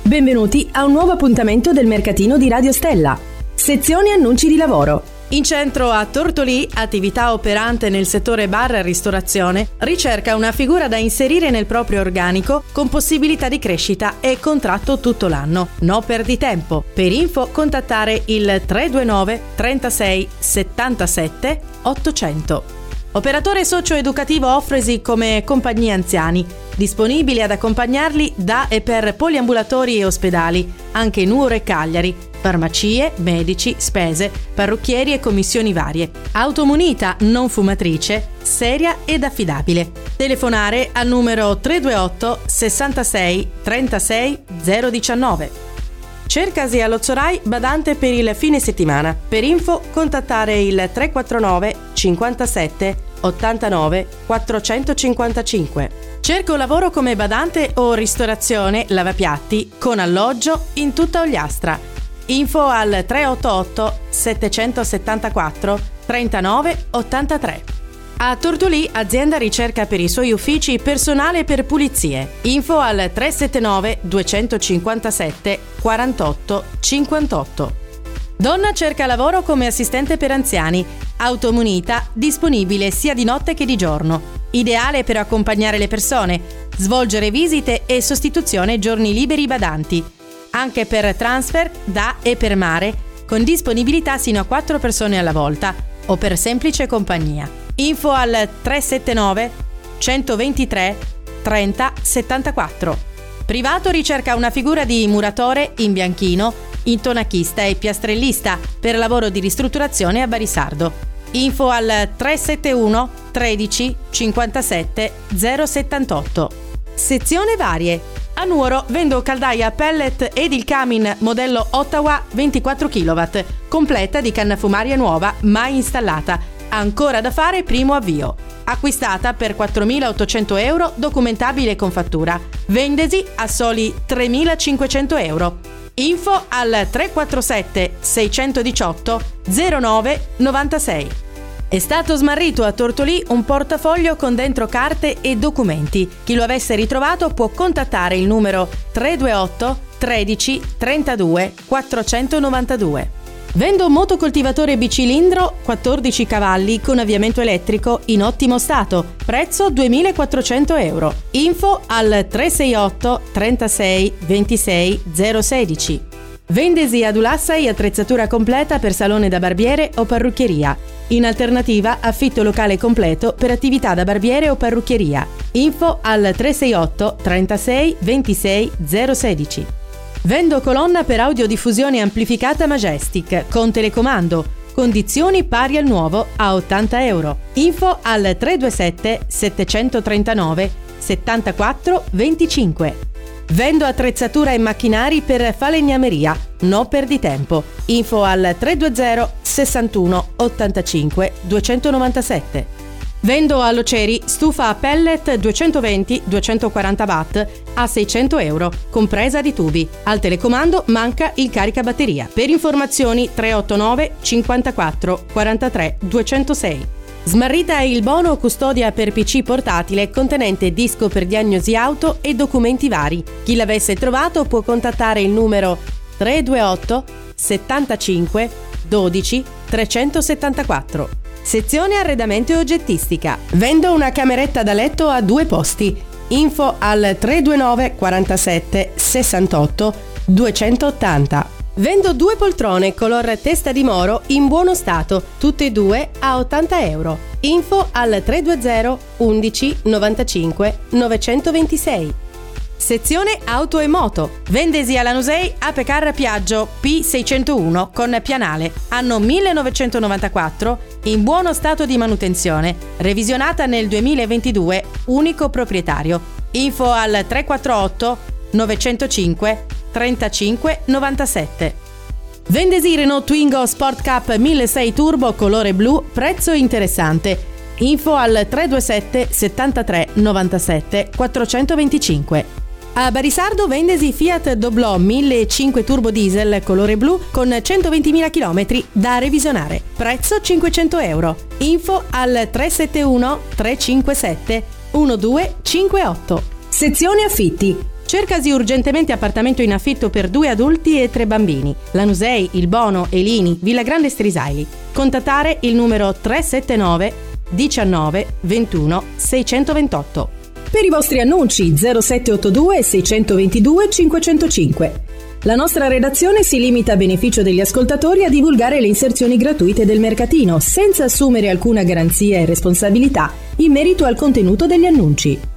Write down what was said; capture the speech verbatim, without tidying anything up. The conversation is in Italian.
Benvenuti a un nuovo appuntamento del mercatino di Radio Stella. Sezione annunci di lavoro. In centro a Tortolì, attività operante nel settore bar e ristorazione, ricerca una figura da inserire nel proprio organico con possibilità di crescita e contratto tutto l'anno. No perditempo. Per info contattare il tre due nove trentasei settantasette ottocento. Operatore socio-educativo Offresi come compagnia anziani, disponibile ad accompagnarli da e per poliambulatori e ospedali, anche Nuoro e Cagliari, farmacie, medici, spese, parrucchieri e commissioni varie. Automunita, non fumatrice, seria ed affidabile. Telefonare al numero tre due otto sessantasei trentasei zero diciannove. Cercasi allo Zorai badante per il fine settimana. Per info contattare il tre quattro nove cinquantasette ottantanove quattrocentocinquantacinque. Cerco lavoro come badante o ristorazione lavapiatti con alloggio in tutta Ogliastra. Info al tre otto otto settecentosettantaquattro trentanove ottantatré. A Tortolì, azienda ricerca per i suoi uffici personale per pulizie. Info al tre sette nove duecentocinquantasette quarantotto cinquantotto. Donna cerca lavoro come assistente per anziani. Automunita, disponibile sia di notte che di giorno. Ideale per accompagnare le persone, svolgere visite e sostituzione giorni liberi badanti. Anche per transfer da e per mare, con disponibilità sino a quattro persone alla volta o per semplice compagnia. Info al tre sette nove centoventitré trenta settantaquattro. Privato ricerca una figura di muratore, imbianchino, intonachista e piastrellista per lavoro di ristrutturazione a Barisardo. Info al tre sette uno tredici cinquantasette zero settantotto. Sezione varie. A Nuoro vendo caldaia pellet ed il Camin modello Ottawa ventiquattro chilowatt, completa di canna fumaria nuova mai installata. Ancora da fare primo avvio. Acquistata per quattromilaottocento euro, documentabile con fattura. Vendesi a soli tremilacinquecento euro. Info al tre quattro sette seicentodiciotto zero nove novantasei. È stato smarrito a Tortolì un portafoglio con dentro carte e documenti. Chi lo avesse ritrovato può contattare il numero tre due otto tredici trentadue quattrocentonovantadue. Vendo un motocoltivatore bicilindro quattordici cavalli con avviamento elettrico in ottimo stato. Prezzo duemilaquattrocento euro. Info al tre sei otto trentasei ventisei zero sedici. Vendesi ad Ulassai attrezzatura completa per salone da barbiere o parrucchieria. In alternativa affitto locale completo per attività da barbiere o parrucchieria. Info al tre sei otto trentasei ventisei zero sedici. Vendo colonna per audiodiffusione amplificata Majestic con telecomando. Condizioni pari al nuovo a ottanta euro. Info al tre due sette settecentotrentanove settantaquattro venticinque. Vendo attrezzatura e macchinari per falegnameria. No perditempo. Info al tre due zero sessantuno ottantacinque duecentonovantasette. Vendo a Loceri stufa a pellet duecentoventi duecentoquaranta watt a seicento euro, compresa di tubi. Al telecomando manca il caricabatteria. Per informazioni tre otto nove cinquantaquattro quarantatré duecentosei. Smarrita è il bono custodia per P C portatile contenente disco per diagnosi auto e documenti vari. Chi l'avesse trovato può contattare il numero tre due otto settantacinque dodici trecentosettantaquattro. Sezione arredamento e oggettistica. Vendo una cameretta da letto a due posti. Info al tre due nove quarantasette sessantotto duecentottanta. Vendo due poltrone color testa di moro in buono stato, tutte e due a ottanta euro. Info al tre due zero undici novantacinque novecentoventisei. Sezione auto e moto. Vendesi alla Lanusei Apecar Piaggio P seicentouno con pianale. Anno millenovecentonovantaquattro, in buono stato di manutenzione. Revisionata nel duemilaventidue, unico proprietario. Info al tre quattro otto novecentocinque trentacinque novantasette. Vendesi Renault Twingo Sport Cup milleseicento Turbo colore blu, prezzo interessante. Info al tre due sette settantatré novantasette quattrocentoventicinque. A Barisardo vendesi Fiat Doblò millecinquecento Turbo Diesel colore blu con centoventimila chilometri da revisionare. Prezzo cinquecento euro. Info al tre sette uno tre cinque sette uno due cinque otto. Sezione affitti. Cercasi urgentemente appartamento in affitto per due adulti e tre bambini. Lanusei, Il Bono, Elini, Villa Grande Strisaili. Contattare il numero tre sette nove diciannove ventuno seicentoventotto. Per i vostri annunci zero sette otto due seicentoventidue cinquecentocinque. La nostra redazione si limita a beneficio degli ascoltatori a divulgare le inserzioni gratuite del mercatino, senza assumere alcuna garanzia e responsabilità in merito al contenuto degli annunci.